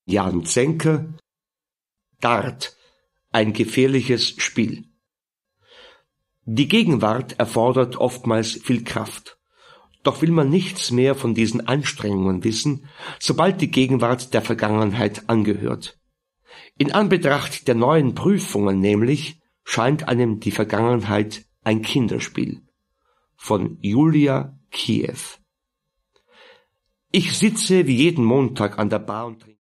Jan Zenker. Dart, ein gefährliches Spiel. Die Gegenwart erfordert oftmals viel Kraft. Doch will man nichts mehr von diesen Anstrengungen wissen, sobald die Gegenwart der Vergangenheit angehört. In Anbetracht der neuen Prüfungen nämlich scheint einem die Vergangenheit ein Kinderspiel. Von Julia Kiew. Ich sitze wie jeden Montag an der Bar und trinke